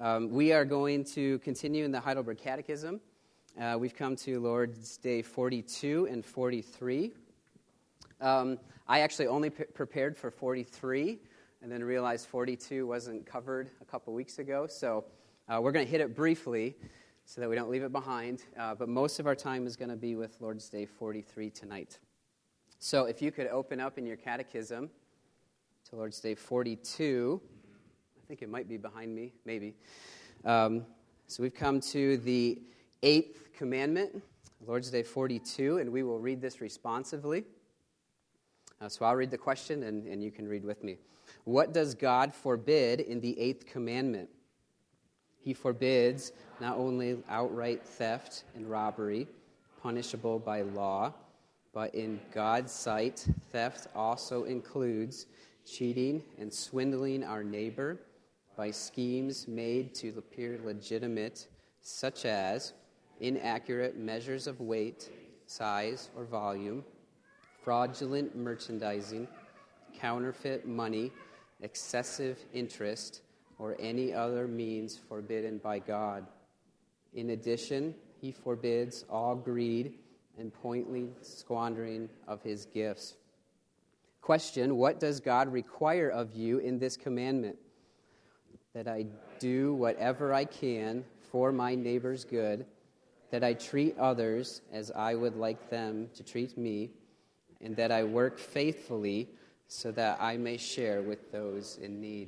We are going to continue in the Heidelberg Catechism. We've come to Lord's Day 42 and 43. I actually only prepared for 43 and then realized 42 wasn't covered a couple weeks ago. So we're going to hit it briefly so that we don't leave it behind. But most of our time is going to be with Lord's Day 43 tonight. So if you could open up in your catechism to Lord's Day 42. I think it might be behind me, maybe. So we've come to the 8th commandment, Lord's Day 42, and we will read this responsively. So I'll read the question, and you can read with me. What does God forbid in the 8th commandment? He forbids not only outright theft and robbery, punishable by law, but in God's sight, theft also includes cheating and swindling our neighbor by schemes made to appear legitimate, such as inaccurate measures of weight, size, or volume, fraudulent merchandising, counterfeit money, excessive interest, or any other means forbidden by God. In addition, he forbids all greed and pointless squandering of his gifts. Question, what does God require of you in this commandment? That I do whatever I can for my neighbor's good, that I treat others as I would like them to treat me, and that I work faithfully so that I may share with those in need.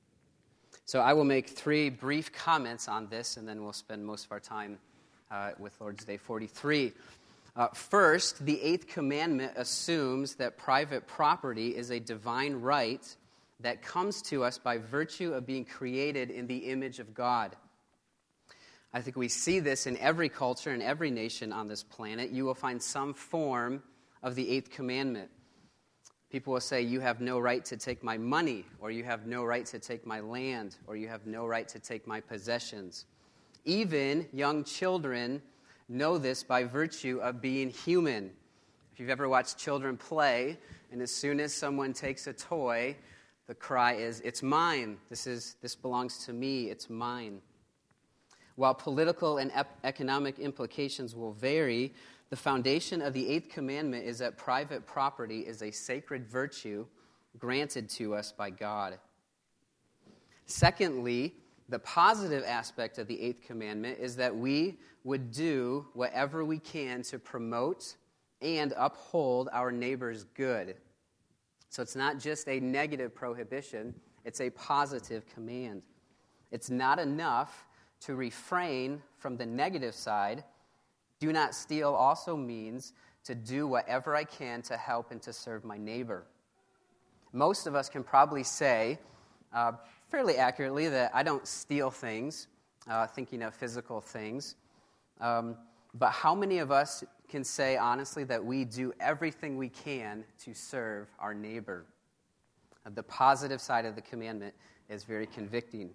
So I will make 3 brief comments on this, and then we'll spend most of our time with Lord's Day 43. First, the 8th commandment assumes that private property is a divine right that comes to us by virtue of being created in the image of God. I think we see this in every culture and every nation on this planet. You will find some form of the 8th commandment. People will say, you have no right to take my money, or you have no right to take my land, or you have no right to take my possessions. Even young children know this by virtue of being human. If you've ever watched children play, and as soon as someone takes a toy, the cry is, it's mine. This belongs to me. It's mine. While political and economic implications will vary, the foundation of the 8th commandment is that private property is a sacred virtue granted to us by God. Secondly, the positive aspect of the 8th commandment is that we would do whatever we can to promote and uphold our neighbor's good. So it's not just a negative prohibition, it's a positive command. It's not enough to refrain from the negative side. Do not steal also means to do whatever I can to help and to serve my neighbor. Most of us can probably say fairly accurately that I don't steal things, thinking of physical things. But how many of us can say honestly that we do everything we can to serve our neighbor? The positive side of the commandment is very convicting.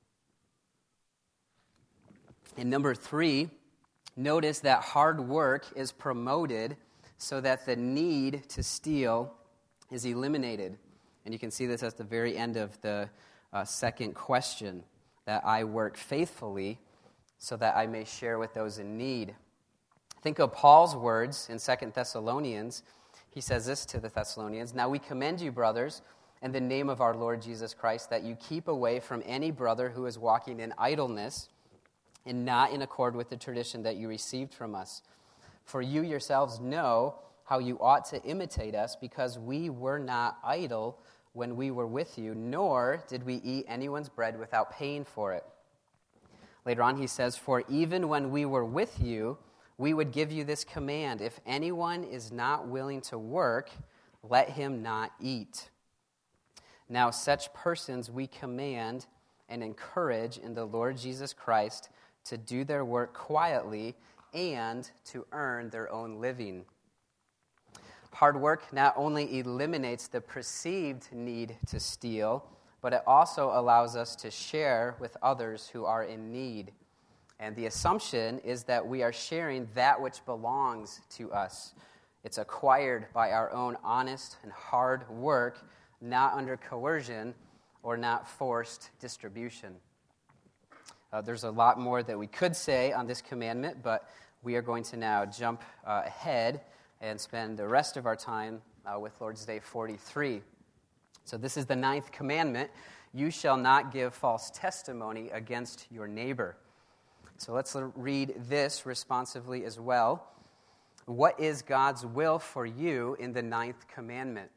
And number 3, notice that hard work is promoted so that the need to steal is eliminated. And you can see this at the very end of the second question, that I work faithfully so that I may share with those in need. Think of Paul's words in 2 Thessalonians. He says this to the Thessalonians, now we commend you, brothers, in the name of our Lord Jesus Christ, that you keep away from any brother who is walking in idleness and not in accord with the tradition that you received from us. For you yourselves know how you ought to imitate us, because we were not idle when we were with you, nor did we eat anyone's bread without paying for it. Later on he says, for even when we were with you, we would give you this command, if anyone is not willing to work, let him not eat. Now such persons we command and encourage in the Lord Jesus Christ to do their work quietly and to earn their own living. Hard work not only eliminates the perceived need to steal, but it also allows us to share with others who are in need. And the assumption is that we are sharing that which belongs to us. It's acquired by our own honest and hard work, not under coercion or not forced distribution. There's a lot more that we could say on this commandment, but we are going to now jump ahead and spend the rest of our time with Lord's Day 43. So this is the 9th commandment. You shall not give false testimony against your neighbor. So let's read this responsively as well. What is God's will for you in the 9th commandment?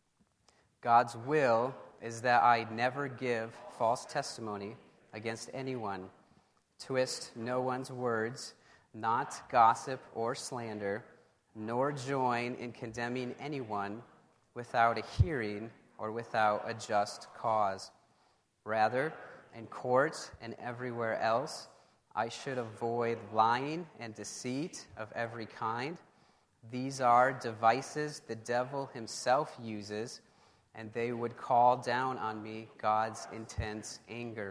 God's will is that I never give false testimony against anyone, twist no one's words, not gossip or slander, nor join in condemning anyone without a hearing or without a just cause. Rather, in court and everywhere else, I should avoid lying and deceit of every kind. These are devices the devil himself uses, and they would call down on me God's intense anger.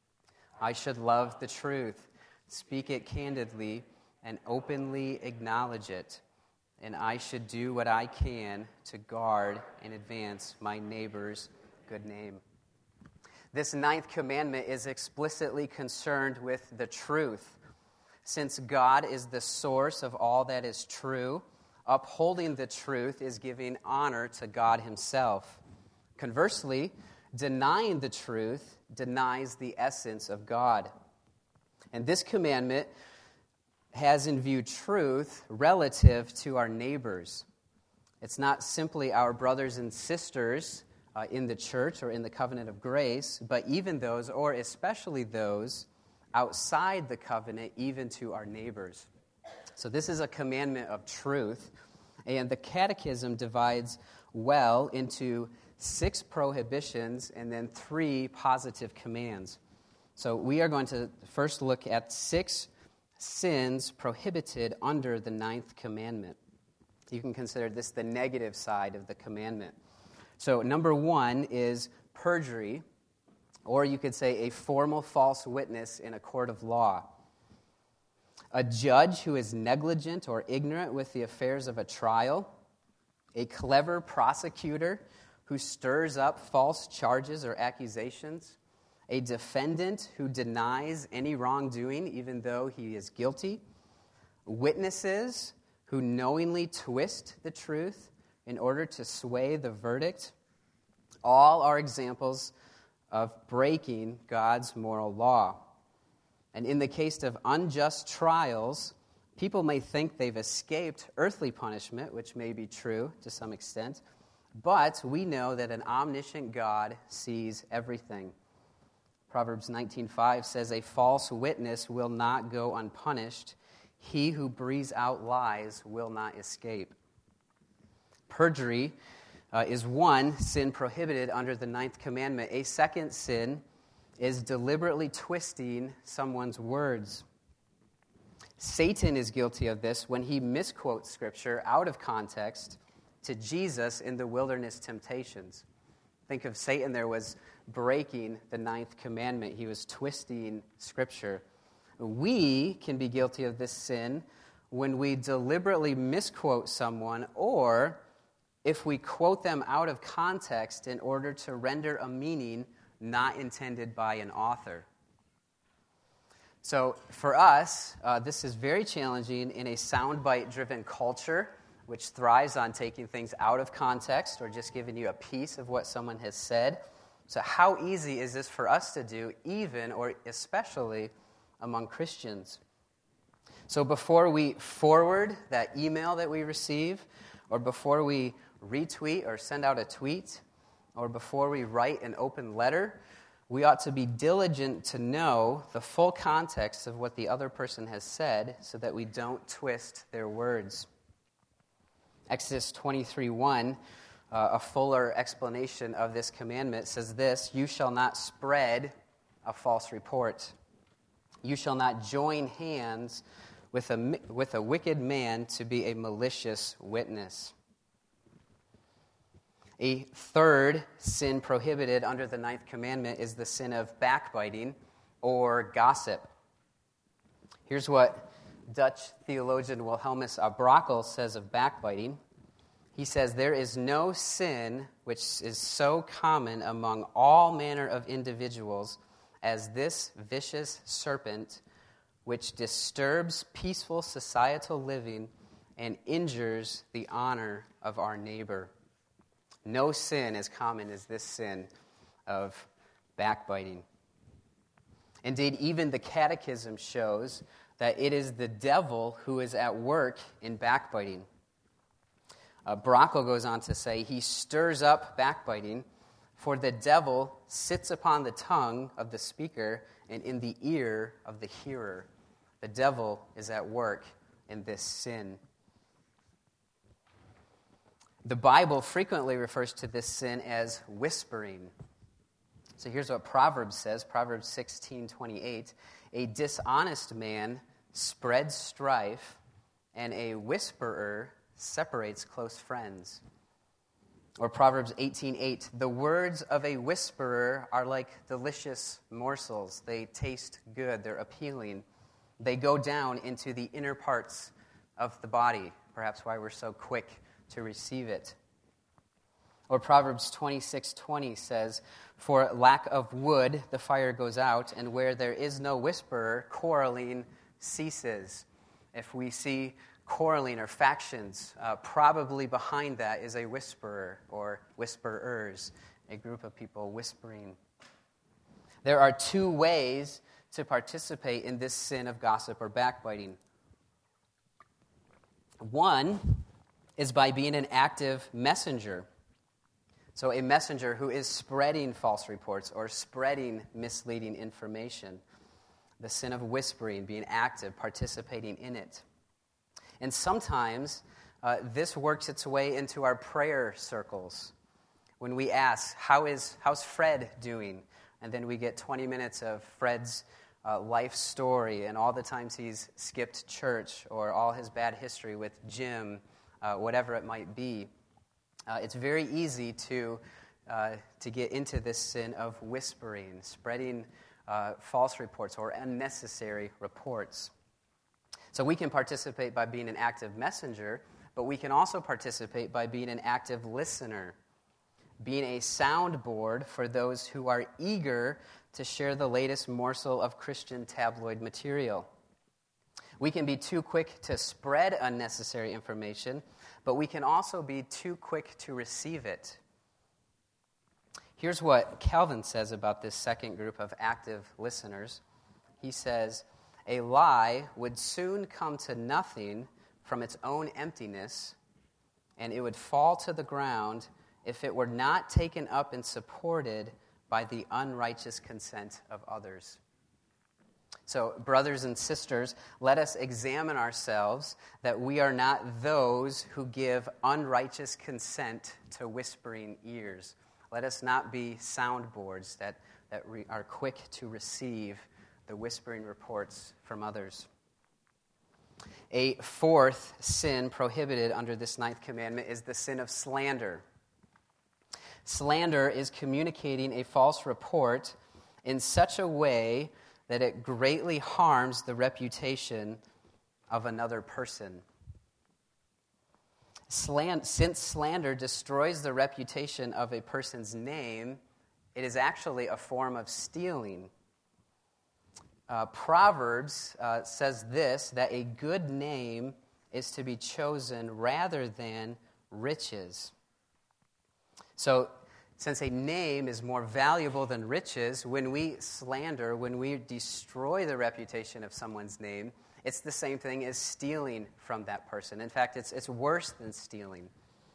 I should love the truth, speak it candidly, and openly acknowledge it. And I should do what I can to guard and advance my neighbor's good name. This 9th commandment is explicitly concerned with the truth. Since God is the source of all that is true, upholding the truth is giving honor to God himself. Conversely, denying the truth denies the essence of God. And this commandment has in view truth relative to our neighbors. It's not simply our brothers and sisters in the church or in the covenant of grace, but even those, or especially those, outside the covenant, even to our neighbors. So this is a commandment of truth, and the Catechism divides well into 6 prohibitions and then 3 positive commands. So we are going to first look at 6 sins prohibited under the 9th commandment. You can consider this the negative side of the commandment. So number 1 is perjury, or you could say a formal false witness in a court of law. A judge who is negligent or ignorant with the affairs of a trial. A clever prosecutor who stirs up false charges or accusations. A defendant who denies any wrongdoing even though he is guilty. Witnesses who knowingly twist the truth in order to sway the verdict. All are examples of breaking God's moral law. And in the case of unjust trials, people may think they've escaped earthly punishment, which may be true to some extent, but we know that an omniscient God sees everything. Proverbs 19:5 says, "A false witness will not go unpunished. He who breathes out lies will not escape." Perjury is one sin prohibited under the 9th commandment. A second sin is deliberately twisting someone's words. Satan is guilty of this when he misquotes Scripture out of context to Jesus in the wilderness temptations. Think of Satan there was breaking the 9th commandment. He was twisting Scripture. We can be guilty of this sin when we deliberately misquote someone, or if we quote them out of context in order to render a meaning not intended by an author. So for us, this is very challenging in a soundbite-driven culture, which thrives on taking things out of context or just giving you a piece of what someone has said. So how easy is this for us to do, even or especially among Christians? So before we forward that email that we receive, or before we retweet or send out a tweet, or before we write an open letter, we ought to be diligent to know the full context of what the other person has said so that we don't twist their words. Exodus 23:1, a fuller explanation of this commandment, says this: "You shall not spread a false report. You shall not join hands with a wicked man to be a malicious witness." A third sin prohibited under the 9th commandment is the sin of backbiting or gossip. Here's what Dutch theologian Wilhelmus à Brakel says of backbiting. He says, "There is no sin which is so common among all manner of individuals as this vicious serpent which disturbs peaceful societal living and injures the honor of our neighbor. No sin as common as this sin of backbiting. Indeed, even the Catechism shows that it is the devil who is at work in backbiting. Brockel goes on to say, he stirs up backbiting, for the devil sits upon the tongue of the speaker and in the ear of the hearer. The devil is at work in this sin. The Bible frequently refers to this sin as whispering. So here's what Proverbs says, Proverbs 16:28. A dishonest man spreads strife, and a whisperer separates close friends. Or Proverbs 18:8. The words of a whisperer are like delicious morsels. They taste good. They're appealing. They go down into the inner parts of the body, perhaps why we're so quick to receive it. Or Proverbs 26:20 says, for lack of wood, the fire goes out, and where there is no whisperer, quarreling ceases. If we see quarreling or factions, probably behind that is a whisperer or whisperers, a group of people whispering. There are two ways to participate in this sin of gossip or backbiting. One is by being an active messenger. So a messenger who is spreading false reports or spreading misleading information. The sin of whispering, being active, participating in it. And sometimes this works its way into our prayer circles. When we ask, how's Fred doing? And then we get 20 minutes of Fred's life story and all the times he's skipped church or all his bad history with Jim, whatever it might be. It's very easy to get into this sin of whispering, spreading false reports or unnecessary reports. So we can participate by being an active messenger, but we can also participate by being an active listener, being a soundboard for those who are eager to share the latest morsel of Christian tabloid material. We can be too quick to spread unnecessary information, but we can also be too quick to receive it. Here's what Calvin says about this second group of active listeners. He says, a lie would soon come to nothing from its own emptiness, and it would fall to the ground if it were not taken up and supported by the unrighteous consent of others. So, brothers and sisters, let us examine ourselves that we are not those who give unrighteous consent to whispering ears. Let us not be soundboards that are quick to receive the whispering reports from others. A fourth sin prohibited under this ninth commandment is the sin of slander. Slander is communicating a false report in such a way that it greatly harms the reputation of another person. Since slander destroys the reputation of a person's name, it is actually a form of stealing. Proverbs says this, that a good name is to be chosen rather than riches. So, since a name is more valuable than riches, when we slander, when we destroy the reputation of someone's name, it's the same thing as stealing from that person. In fact, it's worse than stealing.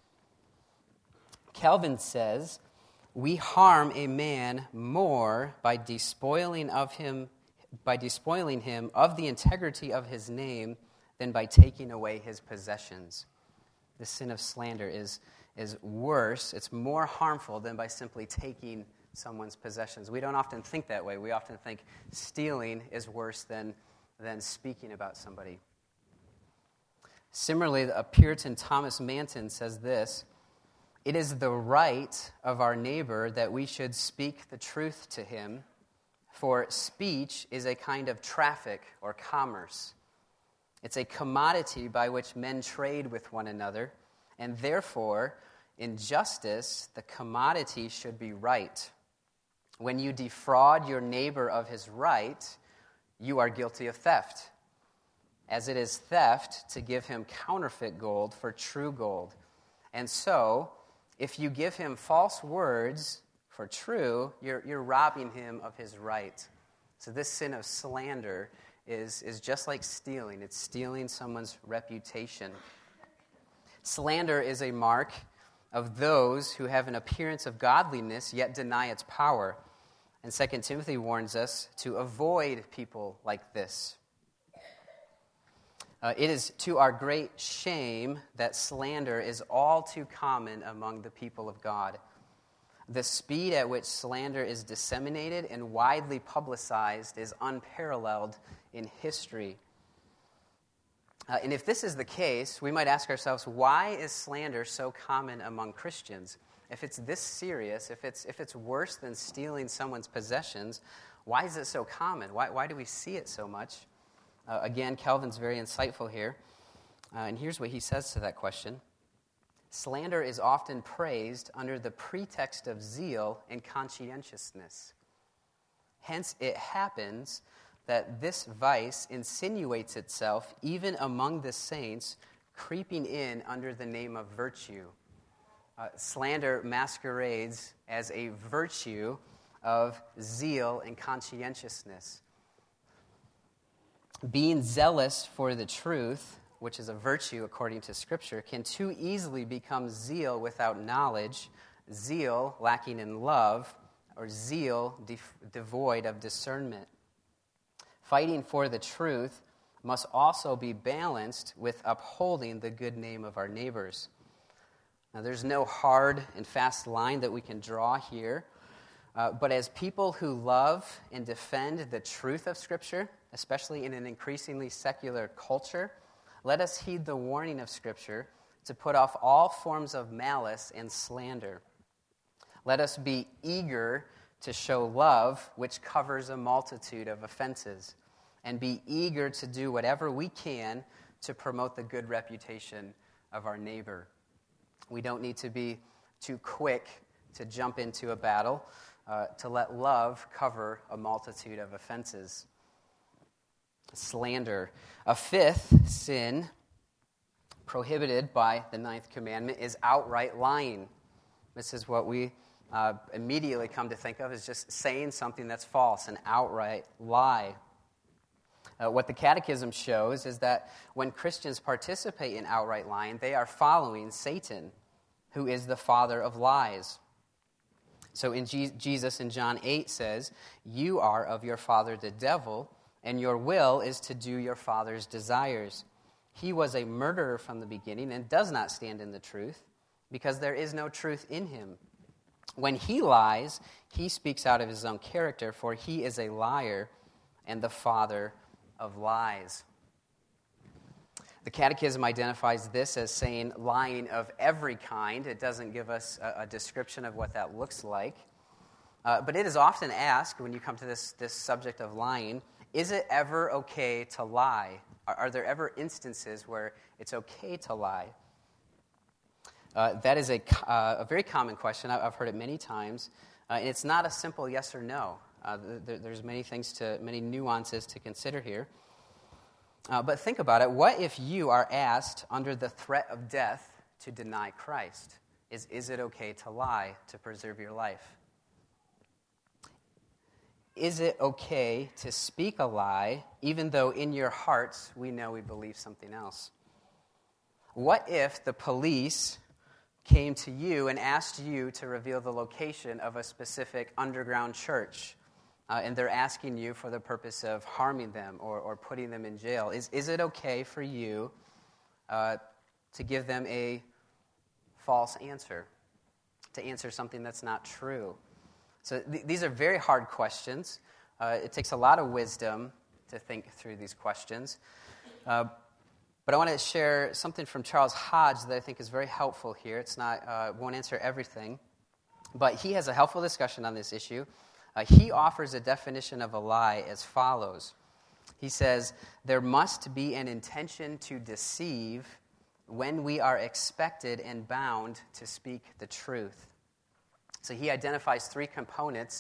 Calvin says, we harm a man more by despoiling him of the integrity of his name than by taking away his possessions. The sin of slander is worse, it's more harmful than by simply taking someone's possessions. We don't often think that way. We often think stealing is worse than speaking about somebody. Similarly, a Puritan Thomas Manton says this, it is the right of our neighbor that we should speak the truth to him, for speech is a kind of traffic or commerce. It's a commodity by which men trade with one another, and therefore, in justice, the commodity should be right. When you defraud your neighbor of his right, you are guilty of theft, as it is theft to give him counterfeit gold for true gold. And so, if you give him false words for true, you're robbing him of his right. So this sin of slander is just like stealing. It's stealing someone's reputation. Slander is a mark of those who have an appearance of godliness yet deny its power. And 2 Timothy warns us to avoid people like this. It is to our great shame that slander is all too common among the people of God. The speed at which slander is disseminated and widely publicized is unparalleled in history. And if this is the case, we might ask ourselves, why is slander so common among Christians? If it's this serious, if it's worse than stealing someone's possessions, why is it so common? Why do we see it so much? Again, Calvin's very insightful here. And here's what he says to that question. Slander is often praised under the pretext of zeal and conscientiousness. Hence, it happens that this vice insinuates itself even among the saints, creeping in under the name of virtue. Slander masquerades as a virtue of zeal and conscientiousness. Being zealous for the truth, which is a virtue according to Scripture, can too easily become zeal without knowledge, zeal lacking in love, or zeal devoid of discernment. Fighting for the truth must also be balanced with upholding the good name of our neighbors. Now, there's no hard and fast line that we can draw here, but as people who love and defend the truth of Scripture, especially in an increasingly secular culture, let us heed the warning of Scripture to put off all forms of malice and slander. Let us be eager to show love, which covers a multitude of offenses, and be eager to do whatever we can to promote the good reputation of our neighbor. We don't need to be too quick to jump into a battle, to let love cover a multitude of offenses. Slander. A fifth sin prohibited by the 9th commandment is outright lying. This is what we immediately come to think of as just saying something that's false, an outright lie. What the Catechism shows is that when Christians participate in outright lying, they are following Satan, who is the father of lies. So in Jesus in John 8 says, "You are of your father the devil, and your will is to do your father's desires. He was a murderer from the beginning and does not stand in the truth, because there is no truth in him. When he lies, he speaks out of his own character, for he is a liar and the father of lies." The Catechism identifies this as saying lying of every kind. It doesn't give us a description of what that looks like. But it is often asked, when you come to this subject of lying, is it ever okay to lie? Are there ever instances where it's okay to lie? That is a very common question. I've heard it many times. And it's not a simple yes or no. There's many nuances to consider here. But think about it. What if you are asked under the threat of death to deny Christ? Is it okay to lie to preserve your life? Is it okay to speak a lie, even though in your hearts we know we believe something else? What if the police came to you and asked you to reveal the location of a specific underground church, and they're asking you for the purpose of harming them or putting them in jail? Is it okay for you to give them a false answer, to answer something that's not true? So these are very hard questions. It takes a lot of wisdom to think through these questions. But I want to share something from Charles Hodge that I think is very helpful here. It's not won't answer everything, but he has a helpful discussion on this issue. He offers a definition of a lie as follows. He says, "There must be an intention to deceive when we are expected and bound to speak the truth." So he identifies three components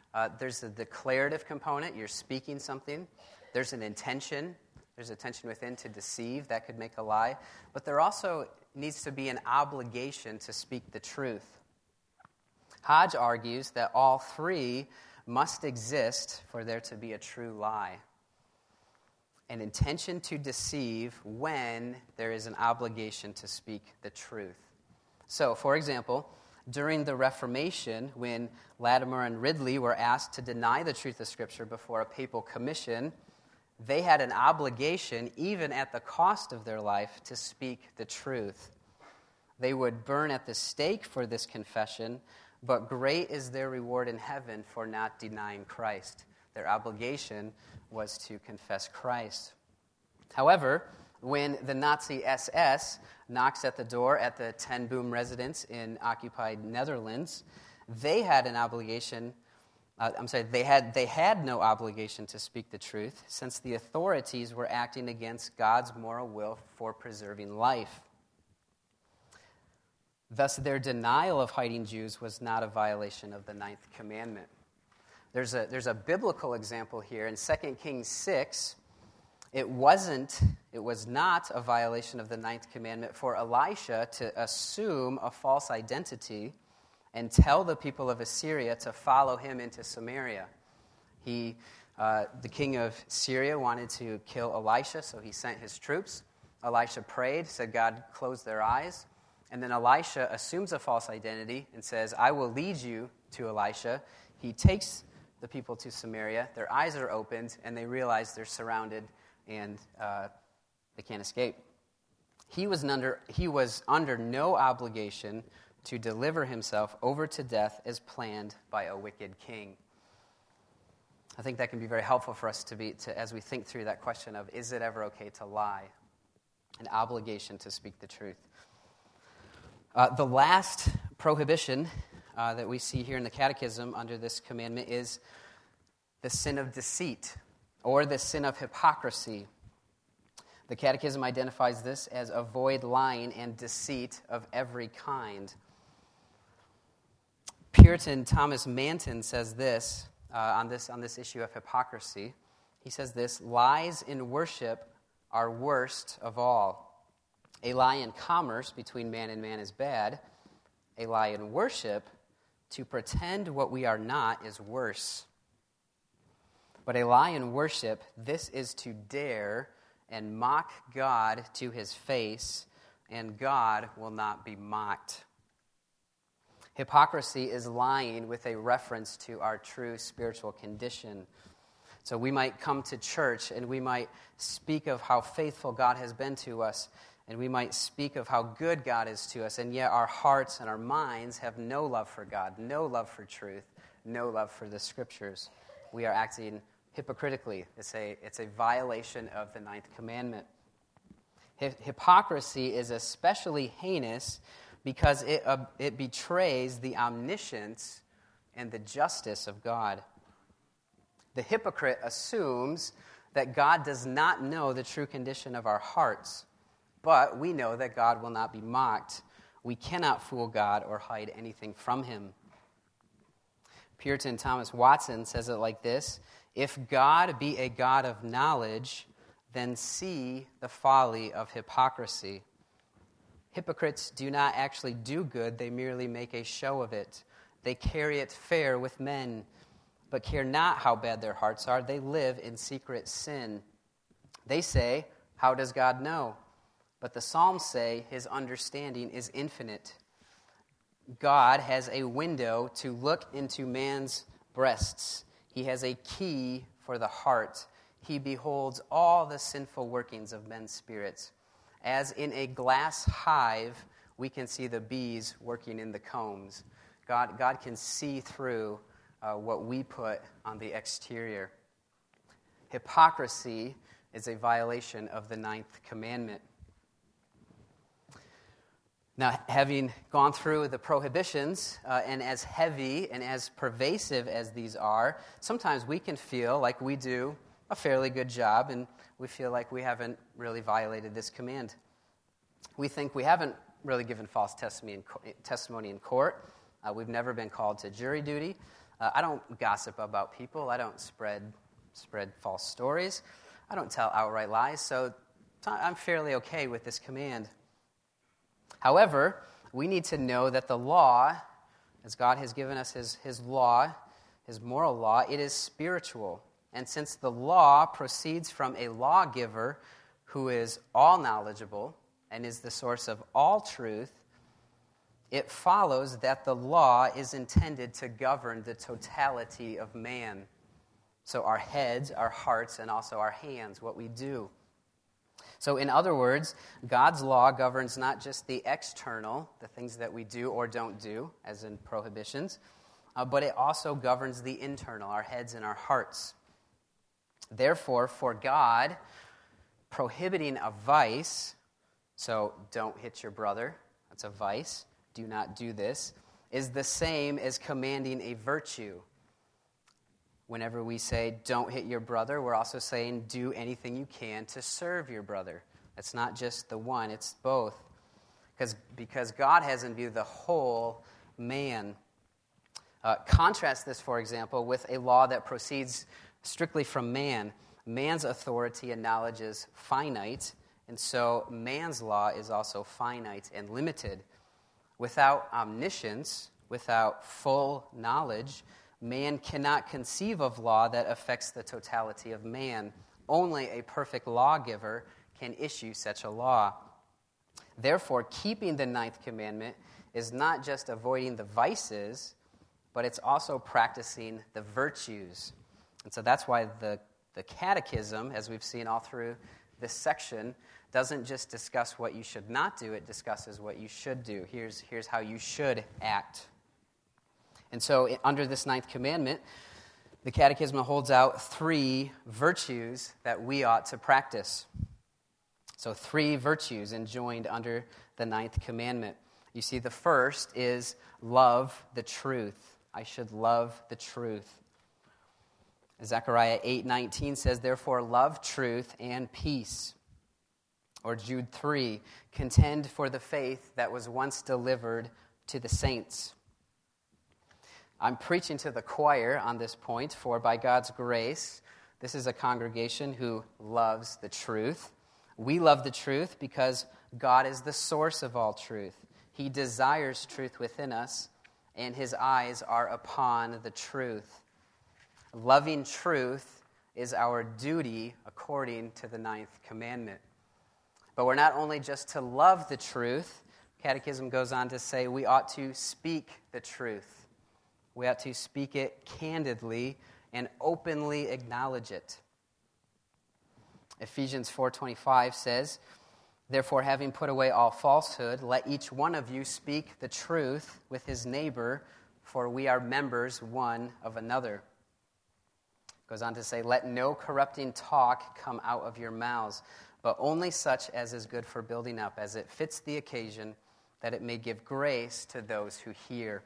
There's a declarative component. You're speaking something. There's an intention. There's a tension within to deceive. That could make a lie. But there also needs to be an obligation to speak the truth. Hodge argues that all three must exist for there to be a true lie. An intention to deceive when there is an obligation to speak the truth. So, for example, during the Reformation, when Latimer and Ridley were asked to deny the truth of Scripture before a papal commission, they had an obligation, even at the cost of their life, to speak the truth. They would burn at the stake for this confession, but great is their reward in heaven for not denying Christ. Their obligation was to confess Christ. However, when the Nazi SS knocks at the door at the Ten Boom residence in occupied Netherlands, they had an obligation. They had no obligation to speak the truth, since the authorities were acting against God's moral will for preserving life. Thus, their denial of hiding Jews was not a violation of the ninth commandment. There's a biblical example here in 2 Kings 6. It was not a violation of the ninth commandment for Elisha to assume a false identity and tell the people of Assyria to follow him into Samaria. The king of Syria wanted to kill Elisha, so he sent his troops. Elisha prayed, said, God, close their eyes. And then Elisha assumes a false identity and says, I will lead you to Elisha. He takes the people to Samaria. Their eyes are opened, and they realize they're surrounded, and they can't escape. He was under no obligation to deliver himself over to death as planned by a wicked king. I think that can be very helpful for us as we think through that question of, is it ever okay to lie? An obligation to speak the truth. The last prohibition that we see here in the Catechism under this commandment is the sin of deceit, or the sin of hypocrisy. The Catechism identifies this as avoid lying and deceit of every kind. Puritan Thomas Manton says this on this issue of hypocrisy. He says this: lies in worship are worst of all. A lie in commerce between man and man is bad. A lie in worship, to pretend what we are not, is worse. But a lie in worship, this is to dare and mock God to his face, and God will not be mocked. Hypocrisy is lying with a reference to our true spiritual condition. So we might come to church and we might speak of how faithful God has been to us, and we might speak of how good God is to us, and yet our hearts and our minds have no love for God, no love for truth, no love for the Scriptures. We are acting hypocritically. It's a violation of the ninth commandment. Hypocrisy is especially heinous because it betrays the omniscience and the justice of God. The hypocrite assumes that God does not know the true condition of our hearts, but we know that God will not be mocked. We cannot fool God or hide anything from him. Puritan Thomas Watson says it like this: if God be a God of knowledge, then see the folly of hypocrisy. Hypocrites do not actually do good, they merely make a show of it. They carry it fair with men, but care not how bad their hearts are. They live in secret sin. They say, how does God know? But the Psalms say his understanding is infinite. God has a window to look into man's breasts. He has a key for the heart. He beholds all the sinful workings of men's spirits. As in a glass hive, we can see the bees working in the combs. God can see through what we put on the exterior. Hypocrisy is a violation of the ninth commandment. Now, having gone through the prohibitions, and as heavy and as pervasive as these are, sometimes we can feel like we do a fairly good job, and we feel like we haven't really violated this command. We think we haven't really given false testimony in court. We've never been called to jury duty. I don't gossip about people. I don't spread false stories. I don't tell outright lies, so I'm fairly okay with this command. However, we need to know that the law, as God has given us his law, his moral law, it is spiritual. And since the law proceeds from a lawgiver who is all knowledgeable and is the source of all truth, it follows that the law is intended to govern the totality of man. So our heads, our hearts, and also our hands, what we do. So in other words, God's law governs not just the external, the things that we do or don't do, as in prohibitions, but it also governs the internal, our heads and our hearts. Therefore, for God, prohibiting a vice, so don't hit your brother, that's a vice, do not do this, is the same as commanding a virtue. Whenever we say, don't hit your brother, we're also saying, do anything you can to serve your brother. It's not just the one, it's both. Because God has in view the whole man. Contrast this, for example, with a law that proceeds strictly from man. Man's authority and knowledge is finite, and so man's law is also finite and limited. Without omniscience, without full knowledge, man cannot conceive of law that affects the totality of man. Only a perfect lawgiver can issue such a law. Therefore, keeping the ninth commandment is not just avoiding the vices, but it's also practicing the virtues. And so that's why the catechism, as we've seen all through this section, doesn't just discuss what you should not do, it discusses what you should do. Here's how you should act. And so under this ninth commandment, the Catechism holds out 3 virtues that we ought to practice. So 3 virtues enjoined under the ninth commandment. You see, the first is love the truth. I should love the truth. Zechariah 8:19 says, therefore love truth and peace. Or Jude 3, contend for the faith that was once delivered to the saints. I'm preaching to the choir on this point, for by God's grace, this is a congregation who loves the truth. We love the truth because God is the source of all truth. He desires truth within us, and his eyes are upon the truth. Loving truth is our duty according to the ninth commandment. But we're not only just to love the truth. Catechism goes on to say we ought to speak the truth. We ought to speak it candidly and openly acknowledge it. Ephesians 4:25 says, therefore, having put away all falsehood, let each one of you speak the truth with his neighbor, for we are members one of another. Goes on to say, let no corrupting talk come out of your mouths, but only such as is good for building up, as it fits the occasion, that it may give grace to those who hear.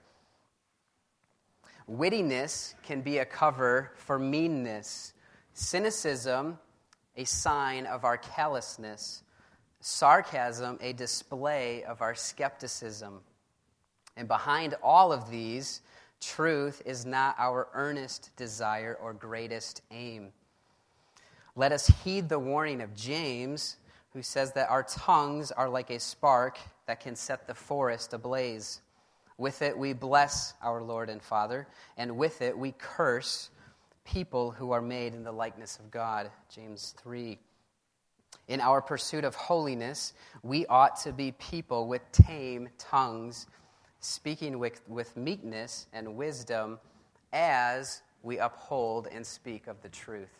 Wittiness can be a cover for meanness. Cynicism, a sign of our callousness. Sarcasm, a display of our skepticism. And behind all of these, truth is not our earnest desire or greatest aim. Let us heed the warning of James, who says that our tongues are like a spark that can set the forest ablaze. With it we bless our Lord and Father, and with it we curse people who are made in the likeness of God. James 3. In our pursuit of holiness, we ought to be people with tame tongues, speaking with meekness and wisdom as we uphold and speak of the truth.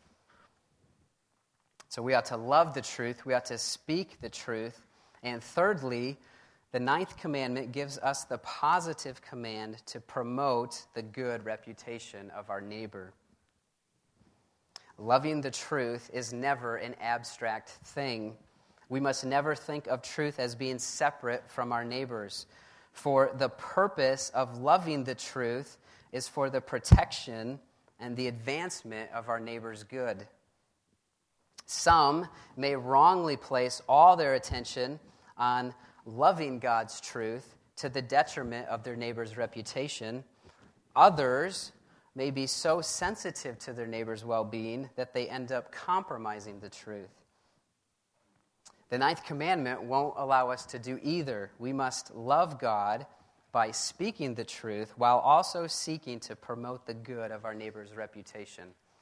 So we ought to love the truth, we ought to speak the truth, and thirdly, the ninth commandment gives us the positive command to promote the good reputation of our neighbor. Loving the truth is never an abstract thing. We must never think of truth as being separate from our neighbors. For the purpose of loving the truth is for the protection and the advancement of our neighbor's good. Some may wrongly place all their attention on loving God's truth to the detriment of their neighbor's reputation. Others may be so sensitive to their neighbor's well-being that they end up compromising the truth. The ninth commandment won't allow us to do either. We must love God by speaking the truth while also seeking to promote the good of our neighbor's reputation.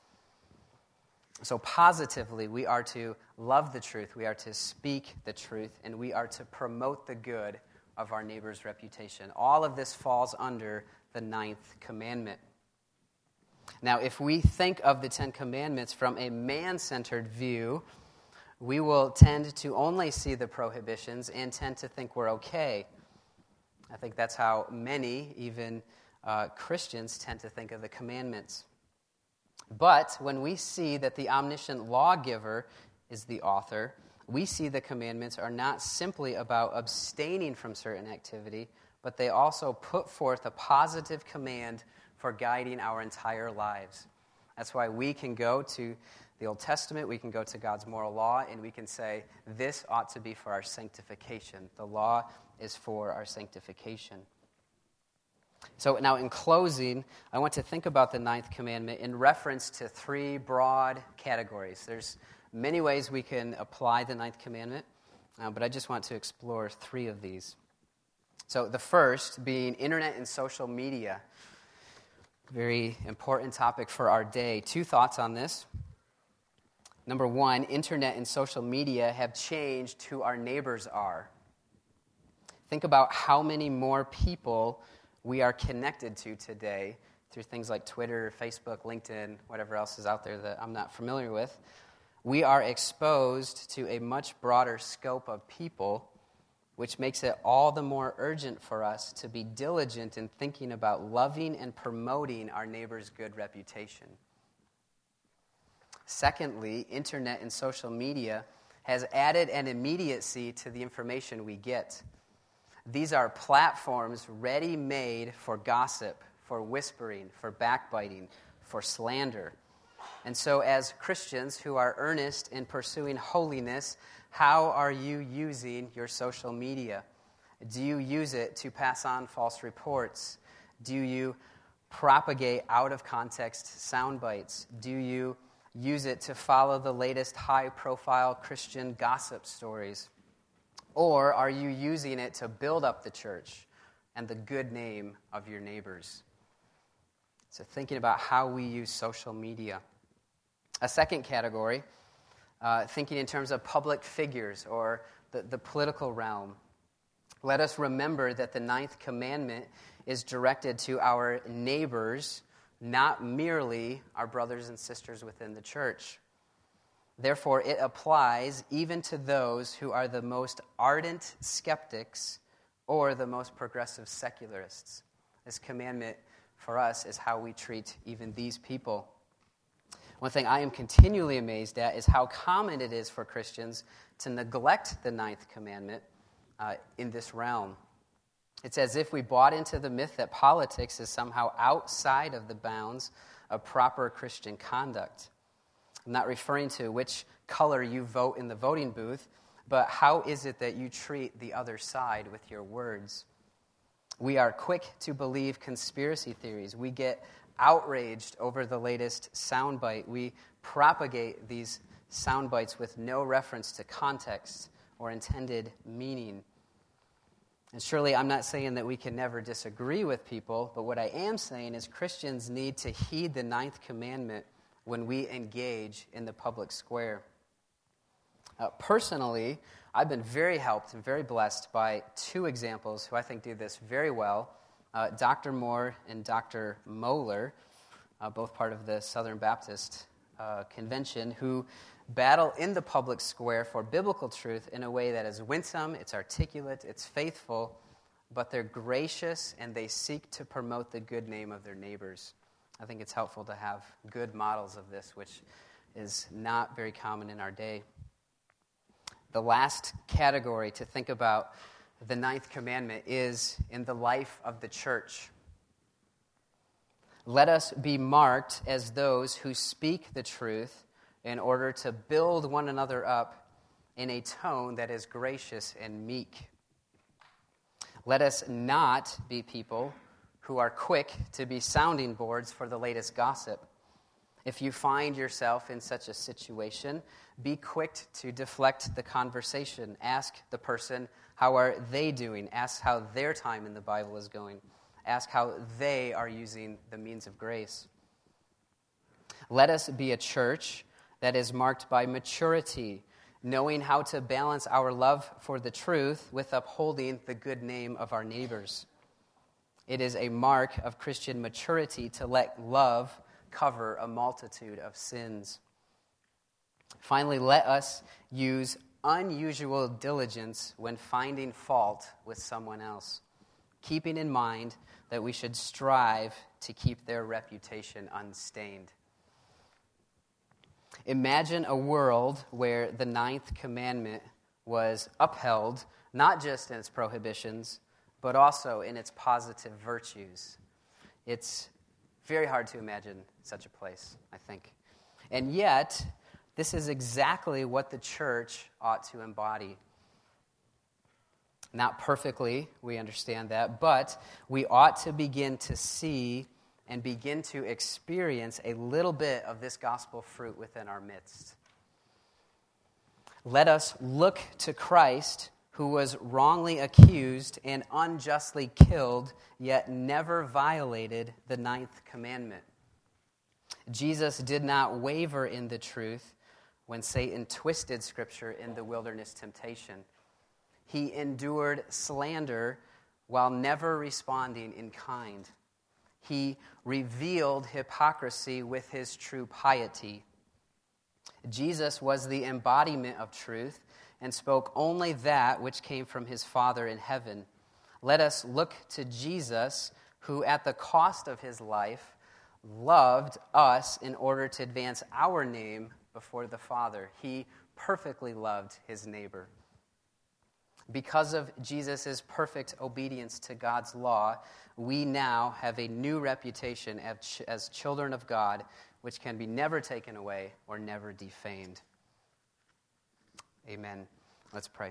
So positively, we are to love the truth, we are to speak the truth, and we are to promote the good of our neighbor's reputation. All of this falls under the ninth commandment. Now, if we think of the Ten Commandments from a man-centered view, we will tend to only see the prohibitions and tend to think we're okay. I think that's how many, even Christians, tend to think of the commandments. But when we see that the omniscient lawgiver is the author, we see the commandments are not simply about abstaining from certain activity, but they also put forth a positive command for guiding our entire lives. That's why we can go to the Old Testament, we can go to God's moral law, and we can say, this ought to be for our sanctification. The law is for our sanctification. So now in closing, I want to think about the ninth commandment in reference to three broad categories. There's many ways we can apply the ninth commandment, but I just want to explore three of these. So the first being internet and social media. Very important topic for our day. Two thoughts on this. Number one, internet and social media have changed who our neighbors are. Think about how many more people we are connected to today through things like Twitter, Facebook, LinkedIn, whatever else is out there that I'm not familiar with. We are exposed to a much broader scope of people, which makes it all the more urgent for us to be diligent in thinking about loving and promoting our neighbor's good reputation. Secondly, internet and social media has added an immediacy to the information we get. These are platforms ready-made for gossip, for whispering, for backbiting, for slander. And so as Christians who are earnest in pursuing holiness, how are you using your social media? Do you use it to pass on false reports? Do you propagate out-of-context sound bites? Do you use it to follow the latest high-profile Christian gossip stories? Or are you using it to build up the church and the good name of your neighbors? So thinking about how we use social media. A second category, thinking in terms of public figures or the political realm. Let us remember that the ninth commandment is directed to our neighbors, not merely our brothers and sisters within the church. Therefore, it applies even to those who are the most ardent skeptics or the most progressive secularists. This commandment for us is how we treat even these people. One thing I am continually amazed at is how common it is for Christians to neglect the ninth commandment in this realm. It's as if we bought into the myth that politics is somehow outside of the bounds of proper Christian conduct. I'm not referring to which color you vote in the voting booth, but how is it that you treat the other side with your words? We are quick to believe conspiracy theories. We get outraged over the latest soundbite. We propagate these soundbites with no reference to context or intended meaning. And surely I'm not saying that we can never disagree with people, but what I am saying is Christians need to heed the ninth commandment when we engage in the public square. Personally, I've been very helped and very blessed by two examples who I think do this very well. Dr. Moore and Dr. Moeller, both part of the Southern Baptist Convention, who battle in the public square for biblical truth in a way that is winsome, it's articulate, it's faithful, but they're gracious and they seek to promote the good name of their neighbors. I think it's helpful to have good models of this, which is not very common in our day. The last category to think about the ninth commandment is in the life of the church. Let us be marked as those who speak the truth in order to build one another up in a tone that is gracious and meek. Let us not be people who are quick to be sounding boards for the latest gossip. If you find yourself in such a situation, be quick to deflect the conversation. Ask the person, how are they doing? Ask how their time in the Bible is going. Ask how they are using the means of grace. Let us be a church that is marked by maturity, knowing how to balance our love for the truth with upholding the good name of our neighbors. It is a mark of Christian maturity to let love cover a multitude of sins. Finally, let us use unusual diligence when finding fault with someone else, keeping in mind that we should strive to keep their reputation unstained. Imagine a world where the 9th commandment was upheld, not just in its prohibitions, but also in its positive virtues. It's very hard to imagine such a place, I think. And yet, this is exactly what the church ought to embody. Not perfectly, we understand that, but we ought to begin to see and begin to experience a little bit of this gospel fruit within our midst. Let us look to Christ, who was wrongly accused and unjustly killed, yet never violated the 9th commandment. Jesus did not waver in the truth when Satan twisted Scripture in the wilderness temptation. He endured slander while never responding in kind. He revealed hypocrisy with his true piety. Jesus was the embodiment of truth and spoke only that which came from his Father in heaven. Let us look to Jesus, who at the cost of his life loved us in order to advance our name before the Father. He perfectly loved his neighbor. Because of Jesus' perfect obedience to God's law, we now have a new reputation as children of God, which can be never taken away or never defamed. Amen. Let's pray.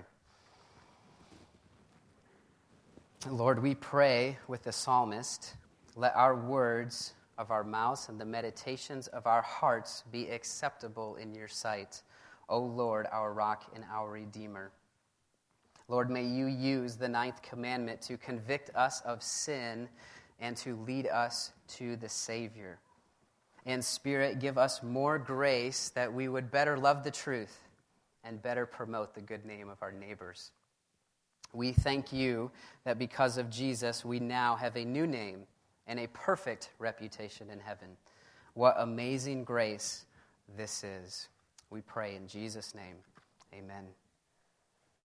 Lord, we pray with the psalmist, let our words of our mouths and the meditations of our hearts be acceptable in your sight, O Lord, our rock and our Redeemer. Lord, may you use the 9th commandment to convict us of sin and to lead us to the Savior. And Spirit, give us more grace that we would better love the truth and better promote the good name of our neighbors. We thank you that because of Jesus, we now have a new name and a perfect reputation in heaven. What amazing grace this is. We pray in Jesus' name. Amen.